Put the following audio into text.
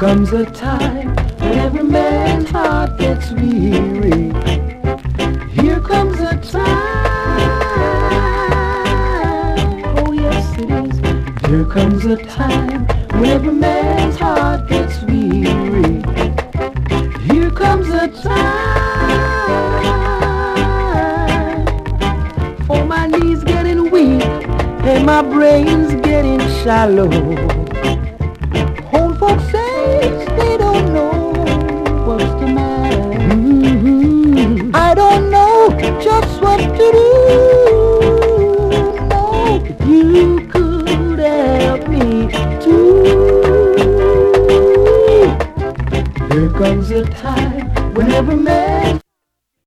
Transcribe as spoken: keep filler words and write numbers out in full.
comes a time when every man's heart gets weary. Here comes a time, oh yes it is. Here comes a time when every man's heart gets weary. Here comes a time for my knees getting weak and my brain's getting shallow. Old folks say they don't know what's the matter. Mm-hmm. I don't know just what to do. No, if you could help me too. There comes a time when every man